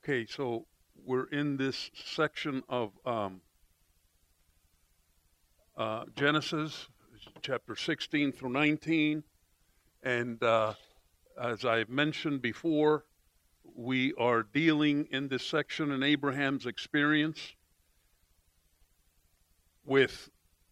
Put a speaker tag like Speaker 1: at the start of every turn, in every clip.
Speaker 1: Okay, so we're in this section of Genesis, chapter 16 through 19. And as I mentioned before, we are dealing in this section in Abraham's experience with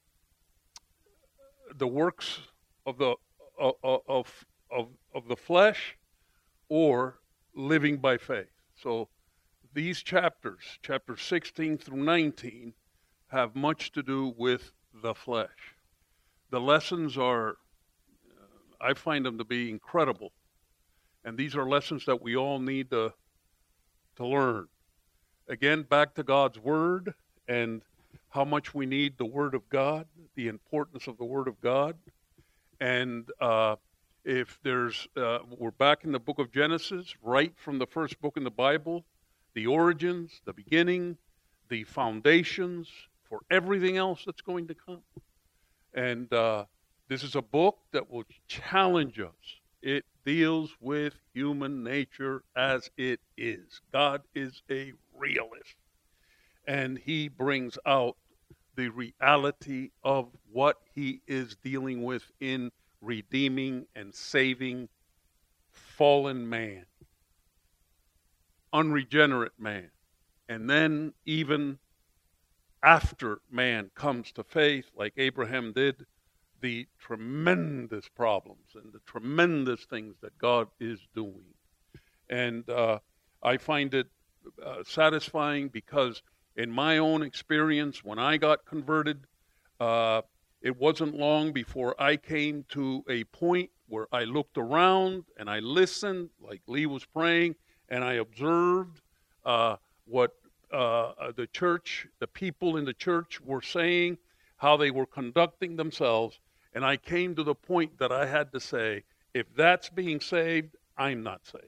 Speaker 1: the works of the of the flesh or living by faith. So these chapters, chapters 16 through 19, have much to do with the flesh. The lessons are, I find them to be incredible. And these are lessons that we all need to learn. Again, back to God's Word and how much we need the Word of God, the importance of the Word of God. And if there's, we're back in the book of Genesis, right from the first book in the Bible, the origins, the beginning, the foundations for everything else that's going to come. And this is a book that will challenge us. It deals with human nature as it is. God is a realist, and he brings out the reality of what he is dealing with in redeeming and saving fallen man, unregenerate man. And then even after man comes to faith, like Abraham did, the tremendous problems and the tremendous things that God is doing. And I find it satisfying because in my own experience, when I got converted, it wasn't long before I came to a point where I looked around and I listened, like Lee was praying, and I observed what the church, the people in the church were saying, how they were conducting themselves. And I came to the point that I had to say, if that's being saved, I'm not saved.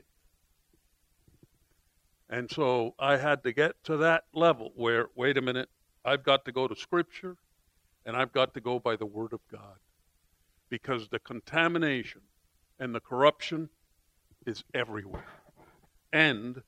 Speaker 1: And so I had to get to that level where, wait a minute, I've got to go to Scripture and I've got to go by the Word of God. Because the contamination and the corruption is everywhere. And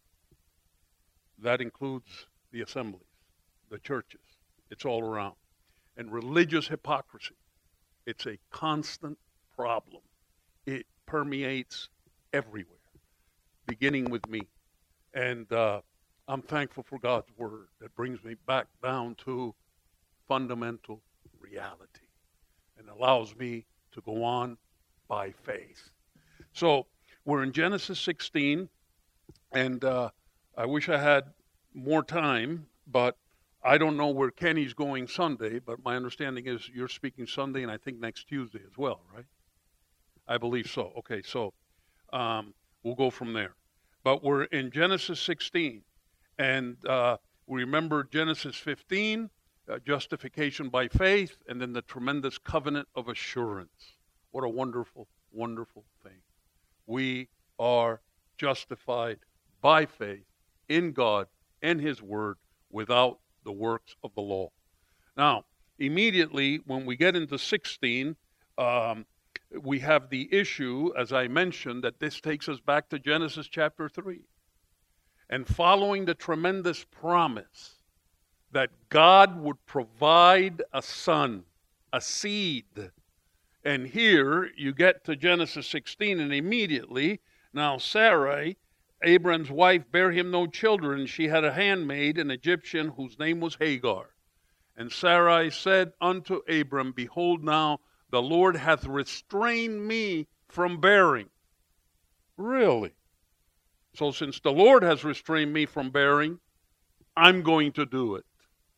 Speaker 1: that includes the assemblies, the churches. It's all around. And religious hypocrisy. It's a constant problem. It permeates everywhere, beginning with me. And I'm thankful for God's Word that brings me back down to fundamental reality and allows me to go on by faith. So we're in Genesis 16, and I wish I had more time, but I don't know where Kenny's going Sunday, but my understanding is you're speaking Sunday and I think next Tuesday as well, right? I believe so. Okay, so we'll go from there. But we're in Genesis 16, and we remember Genesis 15, justification by faith, and then the tremendous covenant of assurance. What a wonderful, wonderful thing. We are justified by faith in God and His Word without the works of the law. Now, immediately when we get into 16, we have the issue, as I mentioned, that this takes us back to Genesis chapter 3. And following the tremendous promise that God would provide a son, a seed. And here you get to Genesis 16, and immediately, now Sarai, Abram's wife, bare him no children. She had a handmaid, an Egyptian, whose name was Hagar. And Sarai said unto Abram, behold now, the Lord hath restrained me from bearing. Really? So since the Lord has restrained me from bearing, I'm going to do it.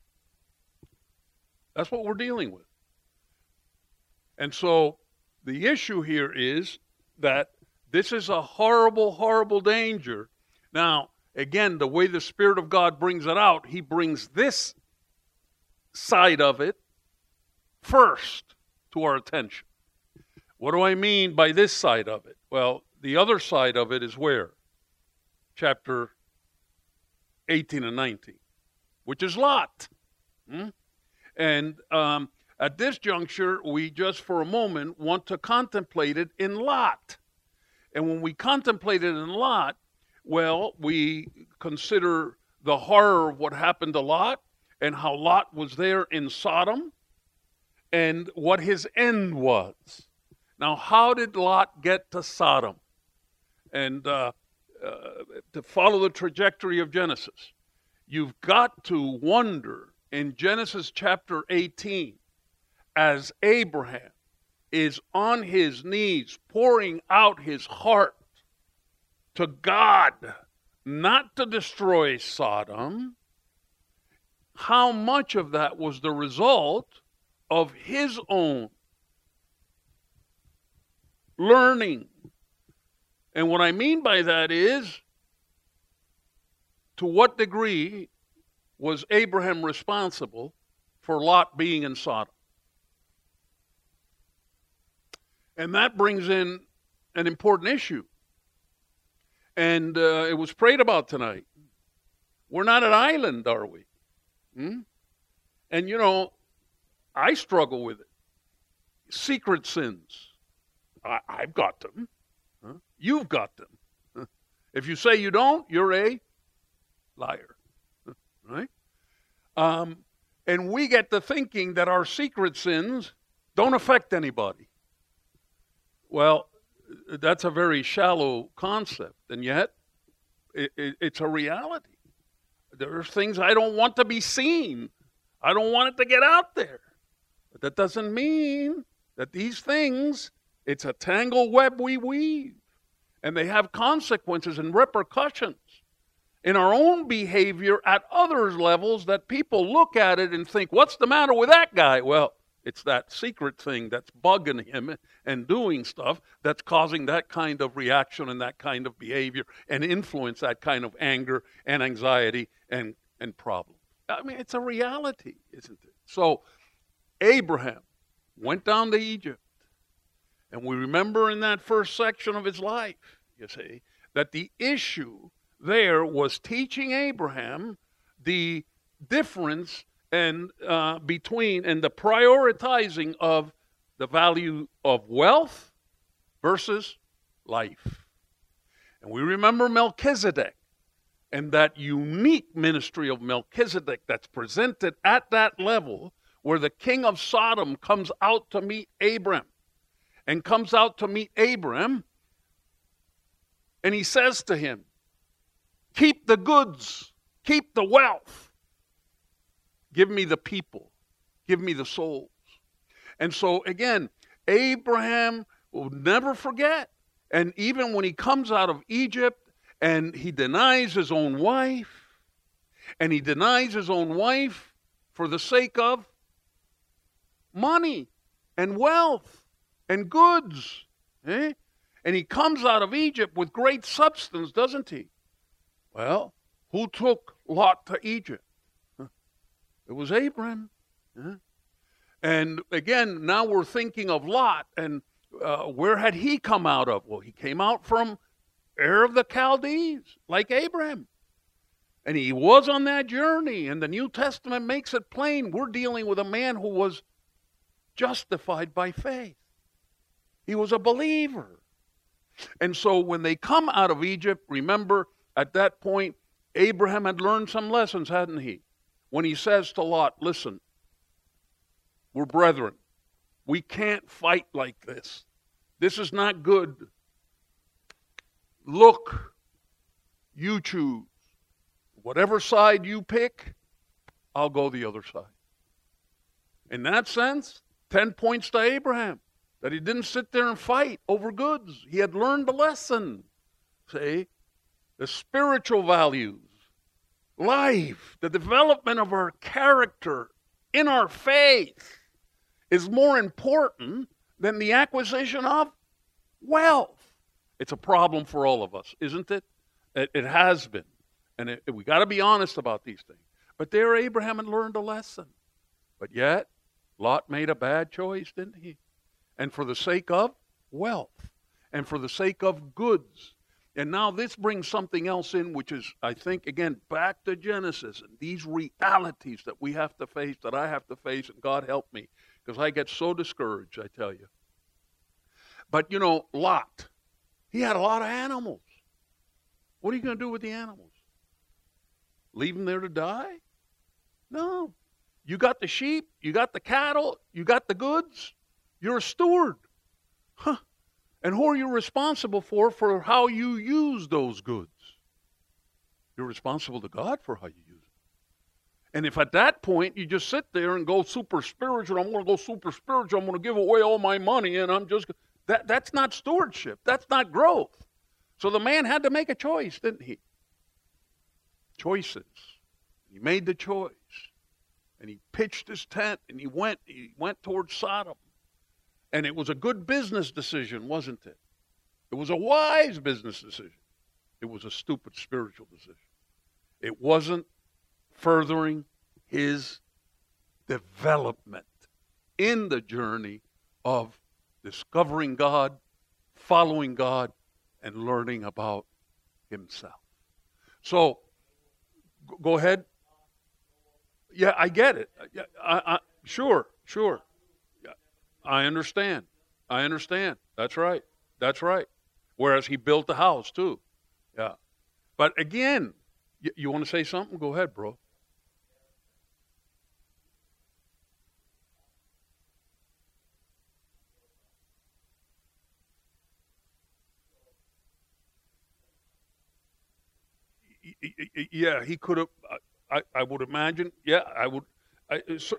Speaker 1: That's what we're dealing with. And so the issue here is that this is a horrible, horrible danger. Now, again, the way the Spirit of God brings it out, He brings this side of it first to our attention. What do I mean by this side of it? Well, the other side of it is where? Chapter 18 and 19, which is Lot. And at this juncture, we just for a moment want to contemplate it in Lot. And when we contemplate it in Lot, well, we consider the horror of what happened to Lot and how Lot was there in Sodom and what his end was. Now, how did Lot get to Sodom? And to follow the trajectory of Genesis, you've got to wonder in Genesis chapter 18, as Abraham is on his knees pouring out his heart to God not to destroy Sodom, how much of that was the result of his own learning. And what I mean by that is, to what degree was Abraham responsible for Lot being in Sodom? And that brings in an important issue. And it was prayed about tonight. We're not an island, are we? And you know, I struggle with it. Secret sins. I've got them. You've got them. If you say you don't, you're a liar. Right? And we get to thinking that our secret sins don't affect anybody. Well, that's a very shallow concept, and yet it's a reality. There are things I don't want to be seen. I don't want it to get out there. But that doesn't mean that these things, it's a tangled web we weave, and they have consequences and repercussions in our own behavior at others' levels that people look at it and think, what's the matter with that guy? Well, it's that secret thing that's bugging him and doing stuff that's causing that kind of reaction and that kind of behavior and influence that kind of anger and anxiety and problem. I mean, it's a reality, isn't it? So Abraham went down to Egypt. And we remember in that first section of his life, you see, that the issue there was teaching Abraham the difference and between and the prioritizing of the value of wealth versus life. And we remember Melchizedek and that unique ministry of Melchizedek that's presented at that level, where the king of Sodom comes out to meet Abram and comes out to meet Abram, and he says to him, keep the goods, keep the wealth. Give me the people. Give me the souls. And so, again, Abraham will never forget. And even when he comes out of Egypt and he denies his own wife, and he denies his own wife for the sake of money and wealth and goods. And he comes out of Egypt with great substance, doesn't he? Well, who took Lot to Egypt? It was Abram. And again, now we're thinking of Lot, and where had he come out of? Well, he came out from Ur of the Chaldees, like Abraham. And he was on that journey, and the New Testament makes it plain. We're dealing with a man who was justified by faith. He was a believer. And so when they come out of Egypt, remember, at that point, Abraham had learned some lessons, hadn't he? When he says to Lot, listen, we're brethren. We can't fight like this. This is not good. Look, you choose. Whatever side you pick, I'll go the other side. In that sense, 10 points to Abraham, that he didn't sit there and fight over goods. He had learned a lesson. See, the spiritual values, life, the development of our character in our faith is more important than the acquisition of wealth. It's a problem for all of us, isn't it? It has been. And we got to be honest about these things. But there Abraham had learned a lesson. But yet, Lot made a bad choice, didn't he? And for the sake of wealth, and for the sake of goods. And now this brings something else in, which is, I think, again, back to Genesis, and these realities that we have to face, that I have to face, and God help me, because I get so discouraged, I tell you. But, you know, Lot, he had a lot of animals. What are you going to do with the animals? Leave them there to die? No. You got the sheep, you got the cattle, you got the goods. You're a steward. Huh. And who are you responsible for how you use those goods? You're responsible to God for how you use it. And if at that point you just sit there and go super spiritual, I'm going to go super spiritual, I'm going to give away all my money, and that's not stewardship. That's not growth. So the man had to make a choice, didn't he? Choices. He made the choice. And he pitched his tent and he went towards Sodom. And it was a good business decision, wasn't it? It was a wise business decision. It was a stupid spiritual decision. It wasn't furthering his development in the journey of discovering God, following God, and learning about himself. So, go ahead. Yeah, I get it. Sure. Yeah, I understand. That's right. Whereas he built the house too. Yeah. But again, you want to say something? Go ahead, bro. Yeah, he could have. I would imagine. Yeah, I would. So,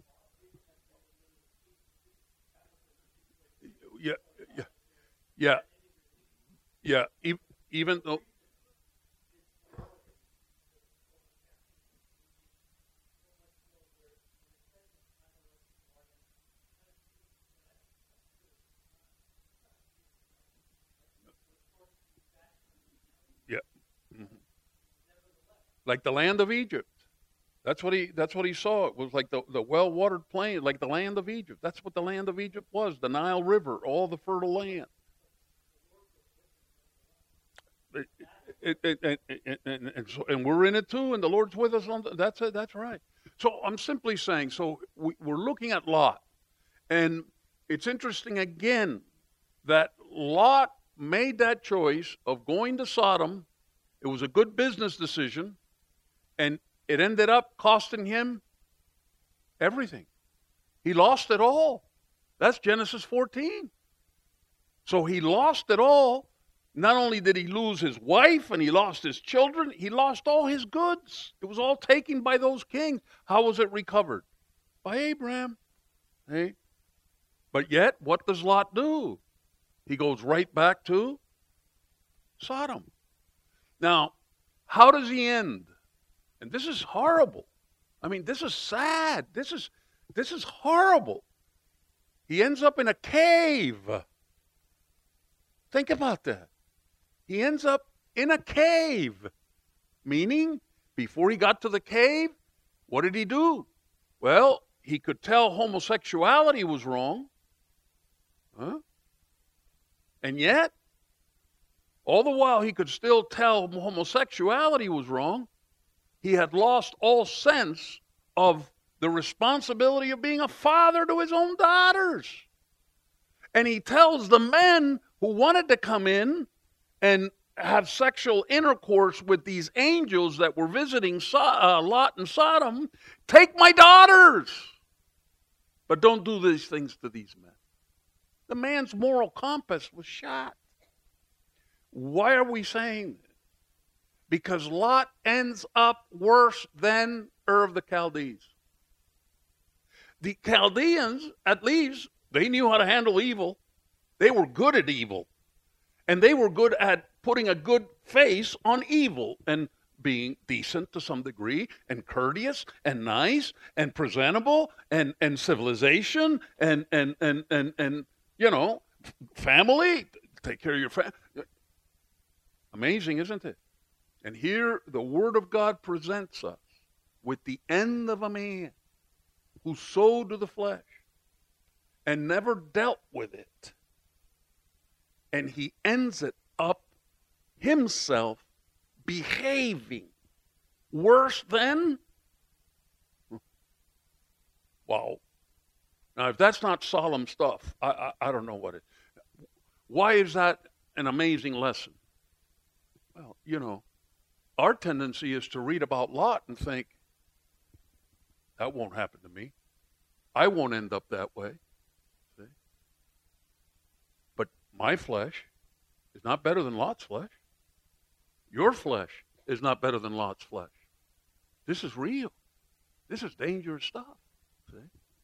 Speaker 1: yeah, yeah, yeah, yeah. Even though, yeah, mhm. Like the land of Egypt. That's what he saw. It was like the well-watered plain, like the land of Egypt. That's what the land of Egypt was, the Nile River, all the fertile land. It, and we're in it too, and the Lord's with us. That's it. That's right. So I'm simply saying. So we're looking at Lot, and it's interesting again that Lot made that choice of going to Sodom. It was a good business decision, and it ended up costing him everything. He lost it all. That's Genesis 14. So he lost it all. Not only did he lose his wife and he lost his children, he lost all his goods. It was all taken by those kings. How was it recovered? By Abraham. Hey? But yet, what does Lot do? He goes right back to Sodom. Now, how does he end? And this is horrible. I mean, this is sad. This is horrible. He ends up in a cave. Think about that. He ends up in a cave. Meaning, before he got to the cave, what did he do? Well, he could tell homosexuality was wrong. Huh? And yet, all the while he could still tell homosexuality was wrong, he had lost all sense of the responsibility of being a father to his own daughters. And he tells the men who wanted to come in and have sexual intercourse with these angels that were visiting Lot and Sodom, take my daughters, but don't do these things to these men. The man's moral compass was shot. Why are we saying this? Because Lot ends up worse than Ur of the Chaldees. The Chaldeans, at least, they knew how to handle evil. They were good at evil. And they were good at putting a good face on evil and being decent to some degree and courteous and nice and presentable and civilization and you know, family. Take care of your family. Amazing, isn't it? And here the Word of God presents us with the end of a man who sowed to the flesh and never dealt with it. And he ends it up himself behaving worse than. Wow. Now, if that's not solemn stuff, I don't know what it is. Why is that an amazing lesson? Well, you know, our tendency is to read about Lot and think, that won't happen to me. I won't end up that way. See? But my flesh is not better than Lot's flesh. Your flesh is not better than Lot's flesh. This is real. This is dangerous stuff. See?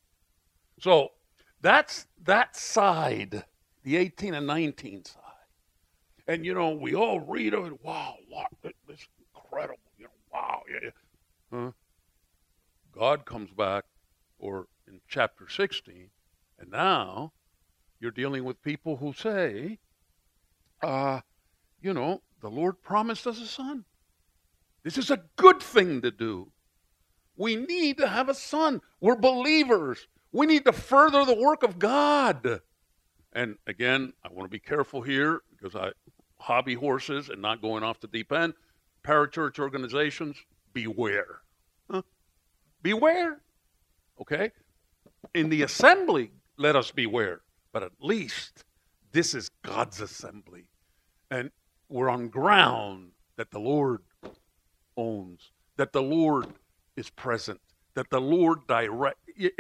Speaker 1: So that's that side, the 18 and 19 side. And, we all read of it. Wow, this is incredible. Wow, yeah. Huh? God comes back, or in chapter 16, and now you're dealing with people who say, the Lord promised us a son. This is a good thing to do. We need to have a son. We're believers. We need to further the work of God. And again, I want to be careful here because hobby horses and not going off the deep end. Parachurch organizations, beware. Huh? Beware. Okay? In the assembly, let us beware. But at least this is God's assembly. And we're on ground that the Lord owns, that the Lord is present, that the Lord direct.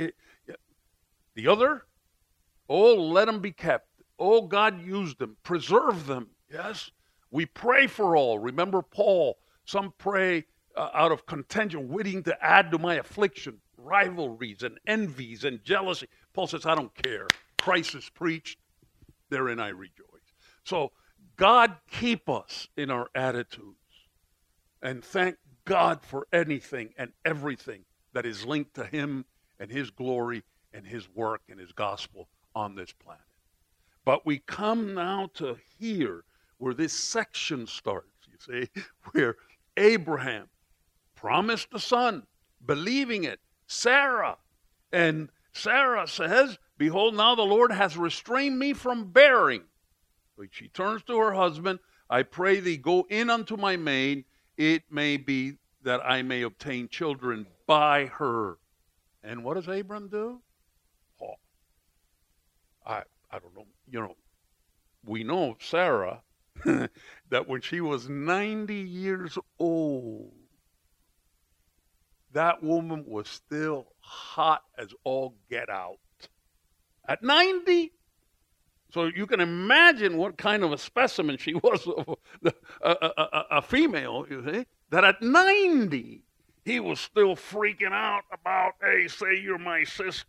Speaker 1: The other, let them be kept. God used them, preserve them. Yes, we pray for all. Remember Paul, some pray out of contention, waiting to add to my affliction, rivalries and envies and jealousy. Paul says, I don't care. Christ is preached, therein I rejoice. So God keep us in our attitudes, and thank God for anything and everything that is linked to him and his glory and his work and his gospel on this planet. But we come now to here where this section starts, you see, where Abraham promised a son, believing it, Sarah. And Sarah says, behold, now the Lord has restrained me from bearing. So she turns to her husband, I pray thee, go in unto my maid, it may be that I may obtain children by her. And what does Abram do? Oh, I don't know. We know Sarah, that when she was 90 years old, that woman was still hot as all get out. At 90? So you can imagine what kind of a specimen she was, a female, you see, that at 90, he was still freaking out about, hey, say you're my sister.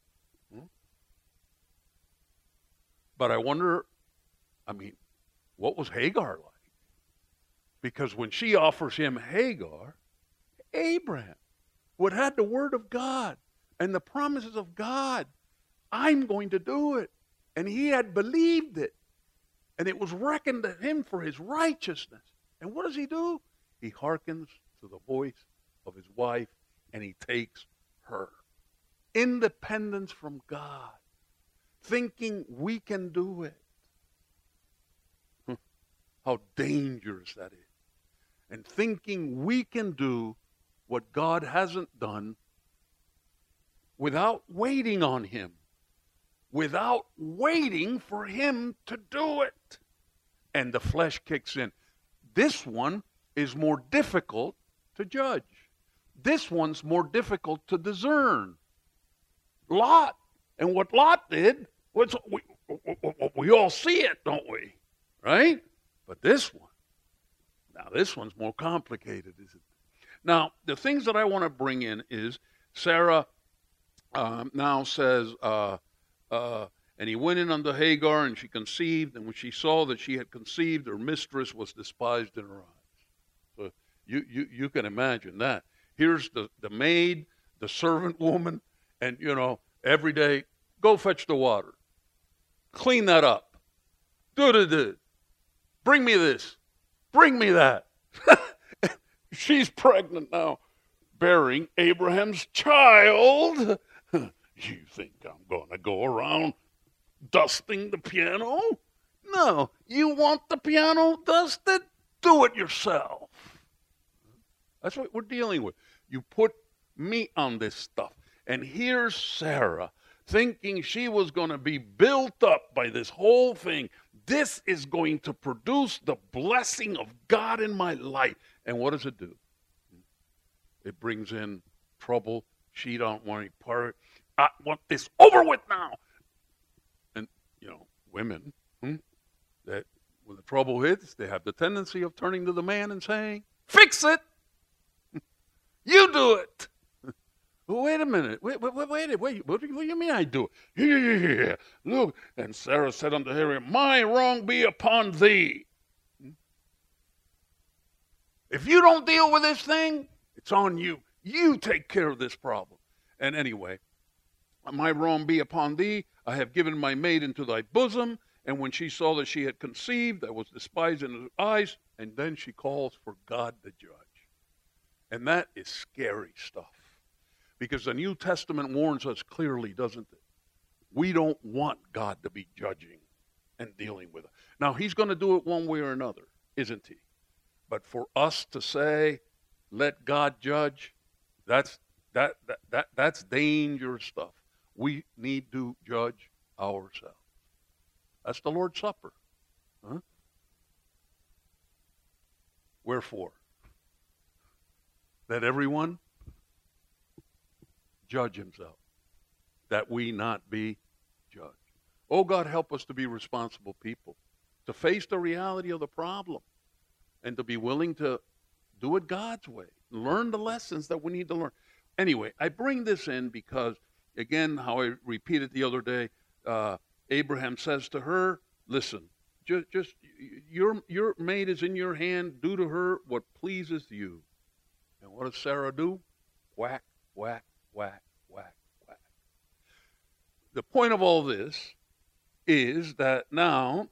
Speaker 1: But I wonder, what was Hagar like? Because when she offers him Hagar, Abraham would have had the word of God and the promises of God. I'm going to do it. And he had believed it. And it was reckoned to him for his righteousness. And what does he do? He hearkens to the voice of his wife and he takes her. Independence from God. Thinking we can do it. How dangerous that is. And thinking we can do what God hasn't done without waiting on him. Without waiting for him to do it. And the flesh kicks in. This one is more difficult to judge. This one's more difficult to discern. Lot. And what Lot did, we all see it, don't we? Right? But this one's more complicated, isn't it? Now, the things that I want to bring in is Sarah now says, and he went in unto Hagar, and she conceived, and when she saw that she had conceived, her mistress was despised in her eyes. So you can imagine that. Here's the maid, the servant woman, and, every day, go fetch the water. Clean that up. Do. Bring me this. Bring me that. She's pregnant now, bearing Abraham's child. You think I'm going to go around dusting the piano? No. You want the piano dusted? Do it yourself. That's what we're dealing with. You put me on this stuff. And here's Sarah thinking she was going to be built up by this whole thing. This is going to produce the blessing of God in my life. And what does it do? It brings in trouble. She don't want any part. I want this over with now. And women that when the trouble hits, they have the tendency of turning to the man and saying, "Fix it. You do it." Well, wait a minute. Wait. What do you mean I do it? Yeah. Look. And Sarah said unto Harry, "My wrong be upon thee." If you don't deal with this thing, it's on you. You take care of this problem. And anyway, my wrong be upon thee. I have given my maid into thy bosom. And when she saw that she had conceived, I was despised in her eyes. And then she calls for God to judge. And that is scary stuff. Because the New Testament warns us clearly, doesn't it? We don't want God to be judging and dealing with it. Now, he's going to do it one way or another, isn't he? But for us to say, let God judge, that's dangerous stuff. We need to judge ourselves. That's the Lord's Supper. Huh? Wherefore, let everyone judge himself, that we not be judged. Oh, God, help us to be responsible people, to face the reality of the problem, and to be willing to do it God's way, learn the lessons that we need to learn. Anyway, I bring this in because, again, how I repeated the other day, Abraham says to her, "Listen, just your maid is in your hand. Do to her what pleases you." And what does Sarah do? Whack, whack, whack, whack, whack. The point of all this is that now,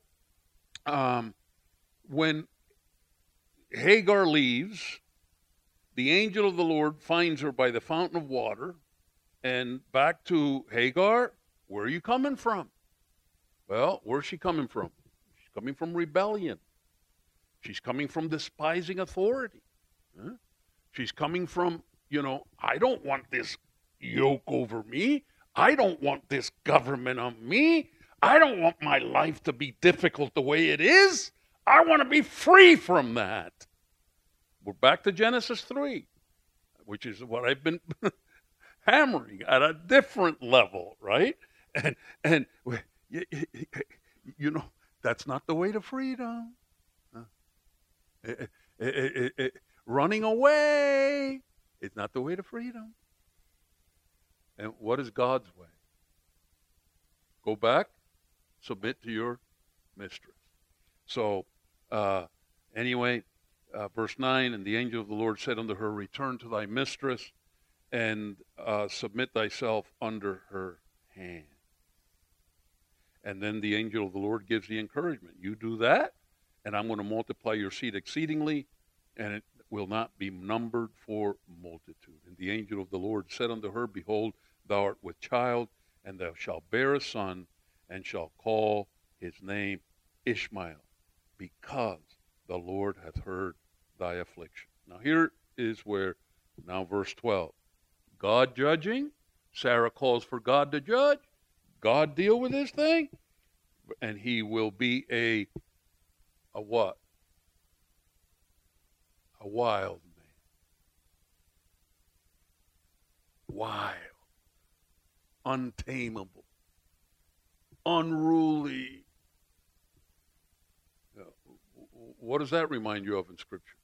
Speaker 1: when Hagar leaves, the angel of the Lord finds her by the fountain of water, and back to Hagar, where are you coming from? Well, where's she coming from? She's coming from rebellion. She's coming from despising authority. Huh? She's coming from, I don't want this yoke over me. I don't want this government on me. I don't want my life to be difficult the way it is. I want to be free from that. We're back to Genesis 3, which is what I've been hammering at a different level, right? And that's not the way to freedom. Running away is not the way to freedom. And what is God's way? Go back, submit to your mistress. So, anyway, verse 9, and the angel of the Lord said unto her, "Return to thy mistress, and submit thyself under her hand." And then the angel of the Lord gives the encouragement. You do that, and I'm going to multiply your seed exceedingly, and it will not be numbered for multitude. And the angel of the Lord said unto her, Behold, thou art with child, and thou shalt bear a son, and shalt call his name Ishmael, because the Lord hath heard thy affliction. Now here is where, now verse 12, God judging, Sarah calls for God to judge, God deal with this thing, and he will be a what? A wild man. Wild. Untamable. Unruly. What does that remind you of in Scripture?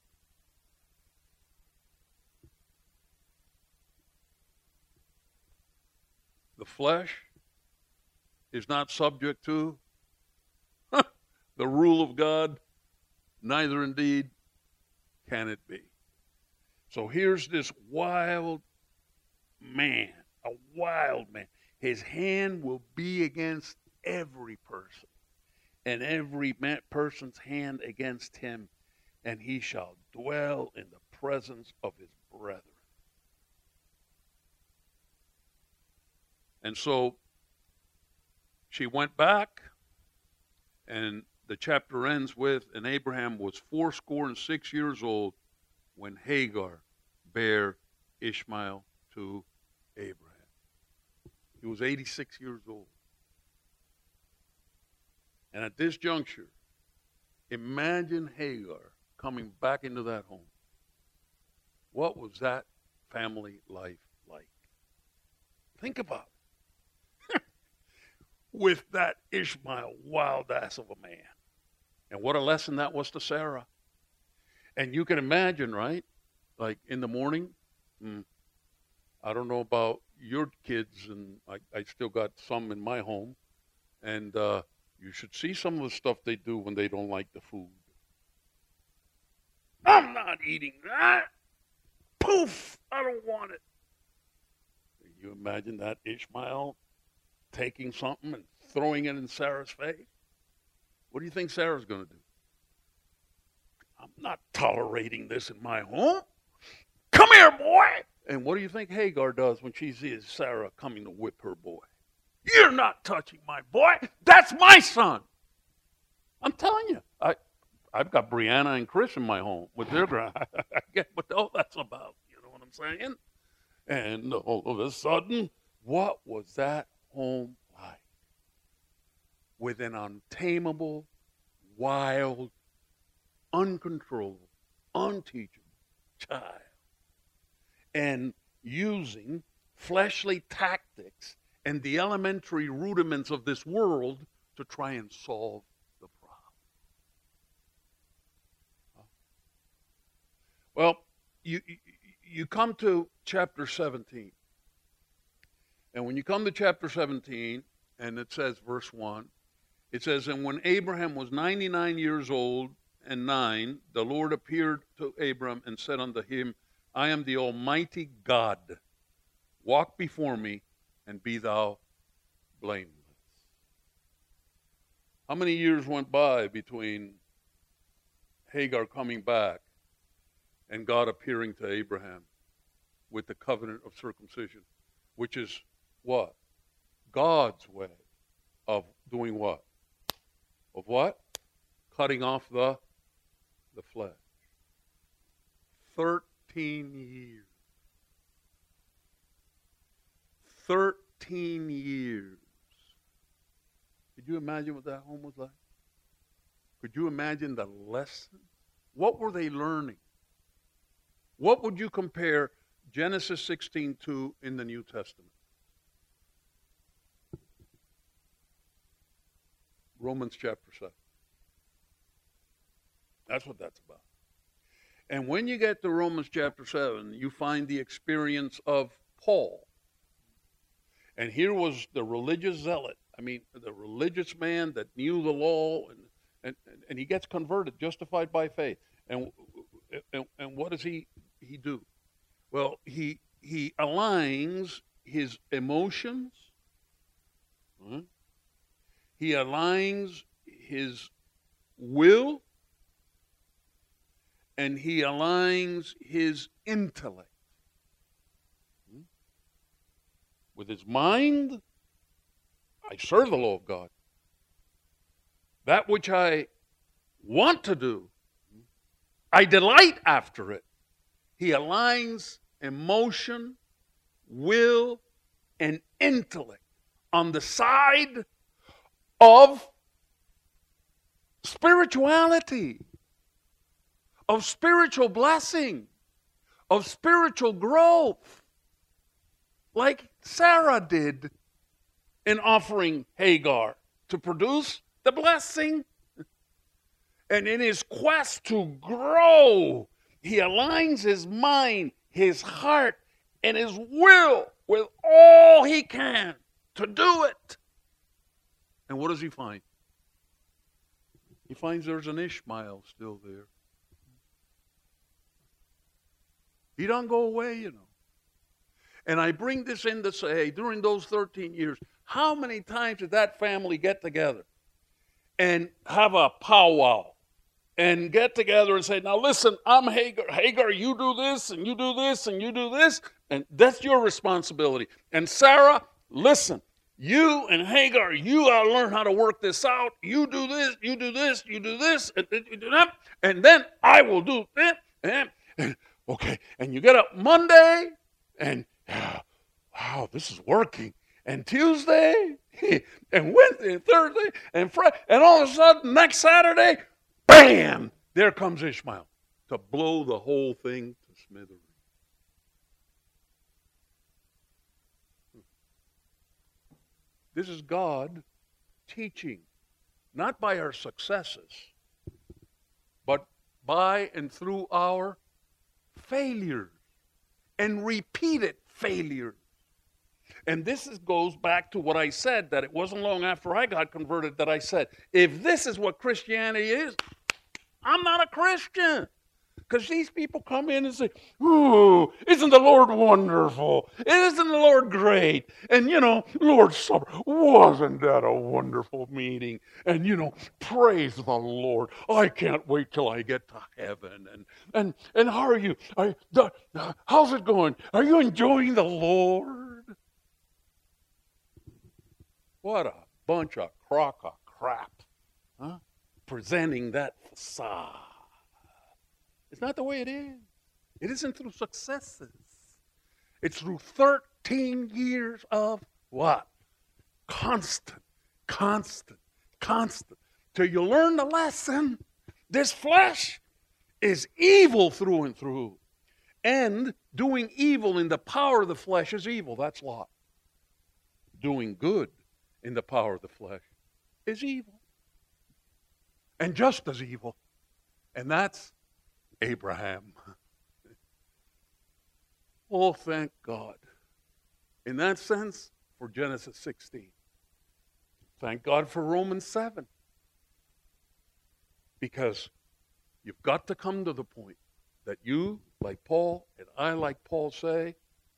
Speaker 1: The flesh is not subject to the rule of God, neither indeed can it be. So here's this wild man, a wild man. His hand will be against every person, and every person's hand against him, and he shall dwell in the presence of his brethren. And so she went back, and the chapter ends with, and Abraham was 86 years old when Hagar bare Ishmael to Abraham. He was 86 years old. And at this juncture, imagine Hagar coming back into that home. What was that family life like? Think about it. With that Ishmael, wild ass of a man. And what a lesson that was to Sarah. And you can imagine, right? Like in the morning, I don't know about your kids, and I still got some in my home. And you should see some of the stuff they do when they don't like the food. I'm not eating that. Poof! I don't want it. Can you imagine that Ishmael taking something and throwing it in Sarah's face? What do you think Sarah's going to do? I'm not tolerating this in my home. Come here, boy! And what do you think Hagar does when she sees Sarah coming to whip her boy? You're not touching my boy. That's my son. I'm telling you. I've got Brianna and Chris in my home with their grand. I get what all that's about. You know what I'm saying? And all of a sudden, what was that home like? With an untamable, wild, uncontrollable, unteachable child. And using fleshly tactics and the elementary rudiments of this world to try and solve the problem. Well, you come to chapter 17. And when you come to chapter 17, and it says, verse 1, it says, and when Abraham was 99 years old and 9, the Lord appeared to Abram and said unto him, I am the Almighty God. Walk before me and be thou blameless. How many years went by between Hagar coming back and God appearing to Abraham with the covenant of circumcision, which is what? God's way of doing what? Of what? Cutting off the flesh. 13 years. 13 years. Could you imagine what that home was like? Could you imagine the lessons? What were they learning? What would you compare Genesis 16:2 in the New Testament? Romans chapter 7. That's what that's about. And when you get to Romans chapter 7, you find the experience of Paul. And here was the religious zealot. I mean, the religious man that knew the law, and he gets converted, justified by faith. And what does he do? Well, he aligns his emotions. He aligns his will, and he aligns his intellect. With his mind, I serve the law of God. That which I want to do, I delight after it. He aligns emotion, will, and intellect on the side of spirituality, of spiritual blessing, of spiritual growth, like Sarah did in offering Hagar to produce the blessing. And in his quest to grow, he aligns his mind, his heart, and his will with all he can to do it. And what does he find? He finds there's an Ishmael still there. He don't go away, you know. And I bring this in to say, during those 13 years, how many times did that family get together and have a powwow and get together and say, now listen, I'm Hagar. Hagar, you do this, and you do this, and you do this, and that's your responsibility. And Sarah, listen, you and Hagar, you got to learn how to work this out. You do this, you do this, you do this, and you do that, and then I will do it. And okay, and you get up Monday, and wow, this is working. And Tuesday, and Wednesday, and Thursday, and Friday, and all of a sudden, next Saturday, bam, there comes Ishmael. to blow the whole thing to smithereens. This is God teaching, not by our successes, but by and through our failures and repeated failures. And goes back to what I said, that it wasn't long after I got converted that I said, if this is what Christianity is, I'm not a Christian. Because these people come in and say, ooh, isn't the Lord wonderful? Isn't the Lord great? And, Lord's Supper, wasn't that a wonderful meeting? And, praise the Lord. I can't wait till I get to heaven. And how are you? How's it going? Are you enjoying the Lord? What a bunch of crock of crap. Huh? Presenting that facade. It's not the way it is. It isn't through successes. It's through 13 years of what? Constant. Till you learn the lesson. This flesh is evil through and through. And doing evil in the power of the flesh is evil. That's Lot. Doing good in the power of the flesh is evil. And just as evil. And that's Abraham. Oh, thank God. In that sense, for Genesis 16. Thank God for Romans 7. Because you've got to come to the point that you, like Paul, and I, like Paul, say,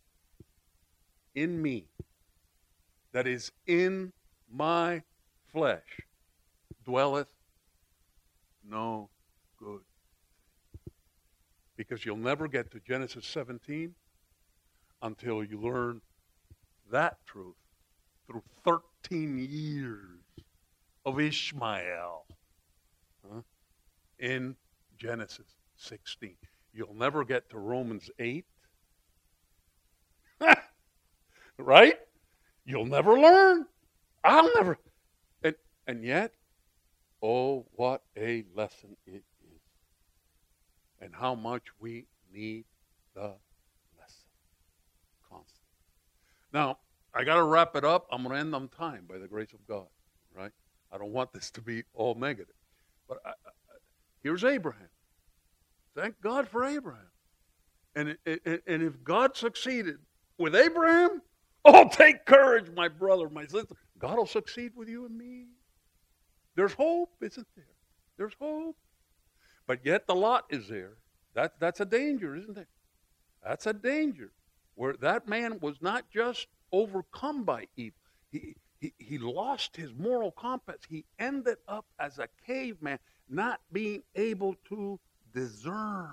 Speaker 1: in me, that is in my flesh, dwelleth no good. Because you'll never get to Genesis 17 until you learn that truth through 13 years of Ishmael in Genesis 16. You'll never get to Romans 8. Right? You'll never learn. I'll never. And yet, oh, what a lesson it is. And how much we need the lesson. Constant. Now, I got to wrap it up. I'm going to end on time by the grace of God. Right? I don't want this to be all negative. But here's Abraham. Thank God for Abraham. And if God succeeded with Abraham, oh, take courage, my brother, my sister. God will succeed with you and me. There's hope, isn't there? There's hope. But yet the Lot is there. That's a danger, isn't it? That's a danger. Where that man was not just overcome by evil. He lost his moral compass. He ended up as a caveman, not being able to discern.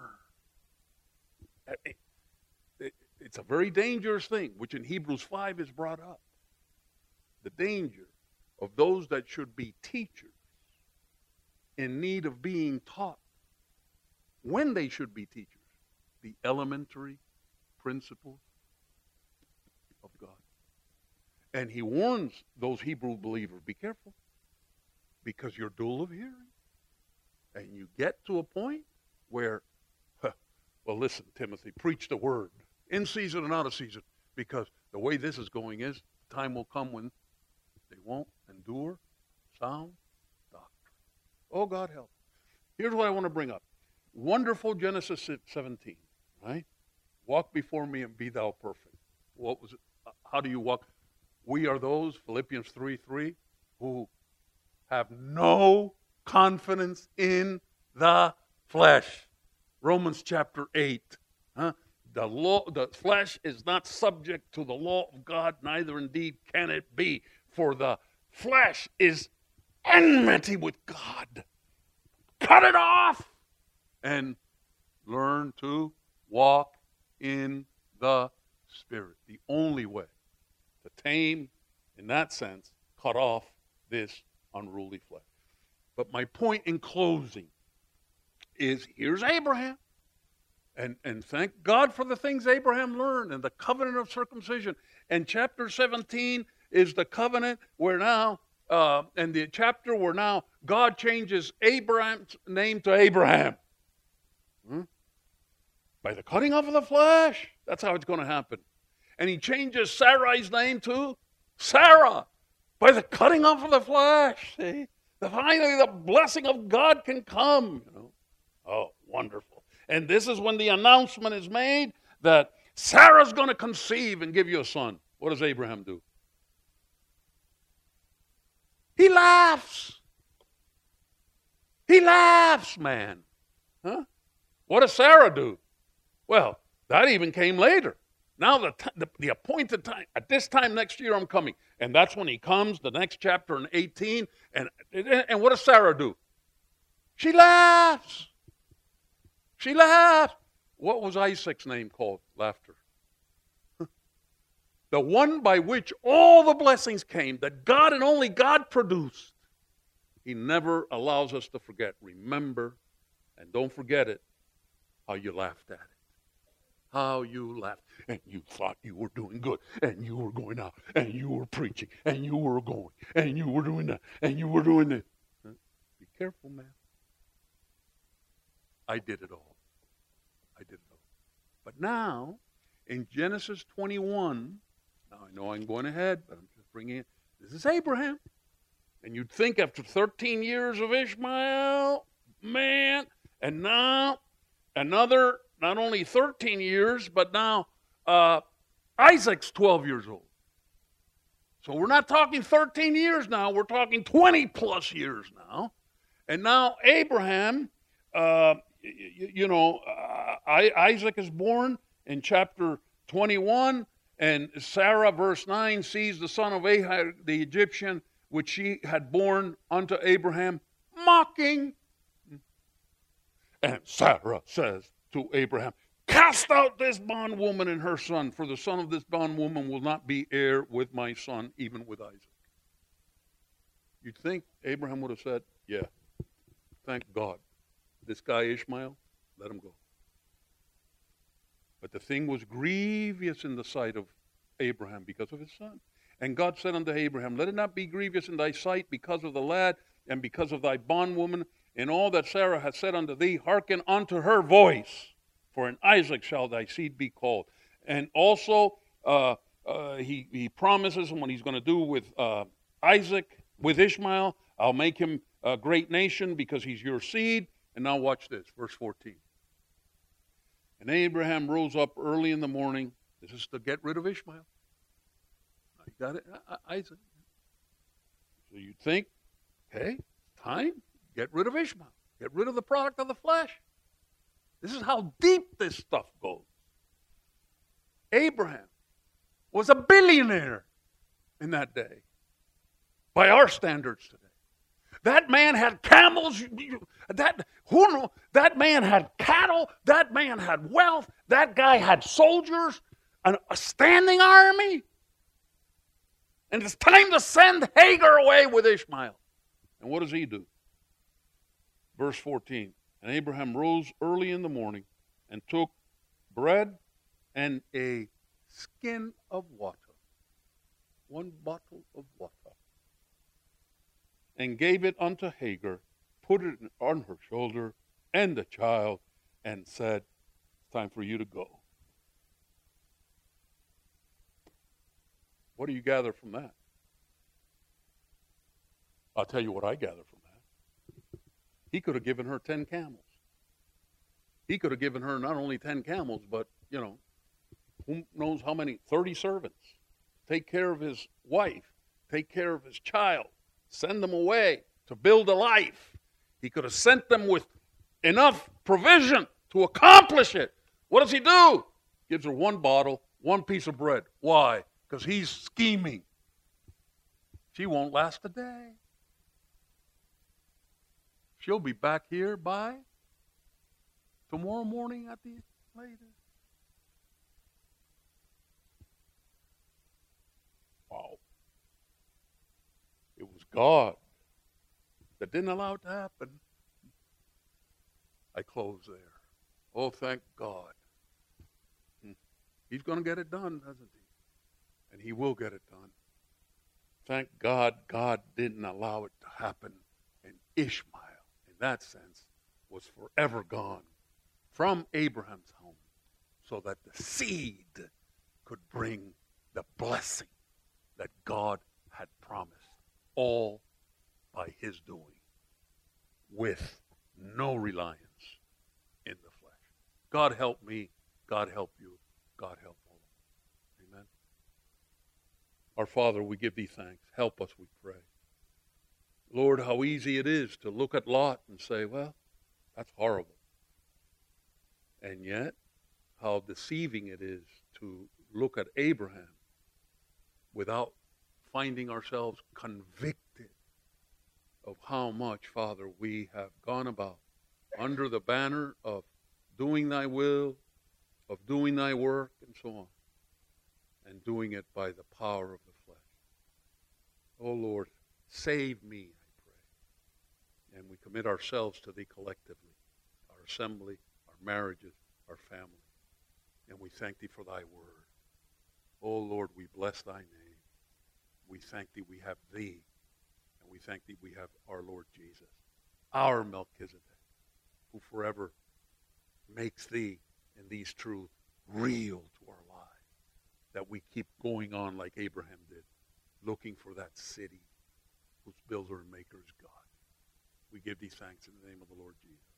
Speaker 1: It's a very dangerous thing, which in Hebrews 5 is brought up. The danger of those that should be teachers in need of being taught when they should be teachers, the elementary principles of God. And he warns those Hebrew believers, be careful, because you're dull of hearing. And you get to a point where, well, listen, Timothy, preach the word in season and out of season, because the way this is going is, time will come when they won't endure sound doctrine. Oh, God help. Here's what I want to bring up. Wonderful Genesis 17, right? Walk before me and be thou perfect. What was it? How do you walk? We are those, Philippians 3:3, who have no confidence in the flesh. Romans chapter 8. The flesh is not subject to the law of God, neither indeed can it be. For the flesh is enmity with God. Cut it off and learn to walk in the Spirit. The only way to tame, in that sense, cut off this unruly flesh. But my point in closing is, here's Abraham. And thank God for the things Abraham learned and the covenant of circumcision. And chapter 17 is the covenant where now, and the chapter where now God changes Abraham's name to Abraham. Hmm? By the cutting off of the flesh. That's how it's going to happen. And he changes Sarai's name to Sarah by the cutting off of the flesh. See? Finally, the blessing of God can come. Oh, wonderful. And this is when the announcement is made that Sarah's going to conceive and give you a son. What does Abraham do? He laughs. He laughs, man. Huh? What does Sarah do? Well, that even came later. Now the appointed time, at this time next year I'm coming. And that's when he comes, the next chapter in 18. And what does Sarah do? She laughs. She laughs. What was Isaac's name called? Laughter. The one by which all the blessings came that God and only God produced. He never allows us to forget. Remember, and don't forget it, how you laughed at it. How you laughed. And you thought you were doing good. And you were going out. And you were preaching. And you were going. And you were doing that. And you were doing this. Huh? Be careful, man. I did it all. I did it all. But now, in Genesis 21, now I know I'm going ahead, but I'm just bringing it. This is Abraham. And you'd think after 13 years of Ishmael, man, and now another, not only 13 years, but now Isaac's 12 years old. So we're not talking 13 years now, we're talking 20 plus years now. And now Abraham, Isaac is born in chapter 21, and Sarah, verse 9, sees the son of Ahab, the Egyptian, which she had borne unto Abraham, mocking. And Sarah says to Abraham, cast out this bondwoman and her son, for the son of this bondwoman will not be heir with my son, even with Isaac. You'd think Abraham would have said, yeah, thank God. This guy Ishmael, let him go. But the thing was grievous in the sight of Abraham because of his son. And God said unto Abraham, let it not be grievous in thy sight because of the lad and because of thy bondwoman, and all that Sarah hath said unto thee, hearken unto her voice, for in Isaac shall thy seed be called. And also he promises him what he's going to do with Isaac, with Ishmael. I'll make him a great nation because he's your seed. And now watch this, verse 14. And Abraham rose up early in the morning. This is to get rid of Ishmael. You got it, Isaac. So you think, okay, time, get rid of Ishmael. Get rid of the product of the flesh. This is how deep this stuff goes. Abraham was a billionaire in that day, by our standards today. That man had camels. That man had cattle. That man had wealth. That guy had soldiers, a standing army. And it's time to send Hagar away with Ishmael. And what does he do? Verse 14. And Abraham rose early in the morning and took bread and a skin of water, one bottle of water, and gave it unto Hagar, put it on her shoulder and the child, and said, it's time for you to go. What do you gather from that? I'll tell you what I gather from that. He could have given her 10 camels. He could have given her not only 10 camels, but, who knows how many, 30 servants. Take care of his wife. Take care of his child. Send them away to build a life. He could have sent them with enough provision to accomplish it. What does he do? Gives her one bottle, one piece of bread. Why? Because he's scheming. She won't last a day. She'll be back here by tomorrow morning at the latest. Wow. It was God that didn't allow it to happen. I close there. Oh, thank God. He's going to get it done, doesn't he? And he will get it done. Thank God God didn't allow it to happen. And Ishmael, in that sense, was forever gone from Abraham's home so that the seed could bring the blessing that God had promised, all by his doing, with no reliance in the flesh. God help me, God help you, God help all. Amen. Our Father, we give thee thanks. Help us, we pray. Lord, how easy it is to look at Lot and say, well, that's horrible. And yet, how deceiving it is to look at Abraham without finding ourselves convicted of how much, Father, we have gone about under the banner of doing thy will, of doing thy work, and so on, and doing it by the power of the flesh. Oh, Lord, save me, I pray. And we commit ourselves to thee collectively, our assembly, our marriages, our family. And we thank thee for thy word. Oh, Lord, we bless thy name. We thank thee we have thee. And we thank thee we have our Lord Jesus, our Melchizedek, who forever makes thee and these truths real to our lives, that we keep going on like Abraham did, looking for that city whose builder and maker is God. We give thee thanks in the name of the Lord Jesus.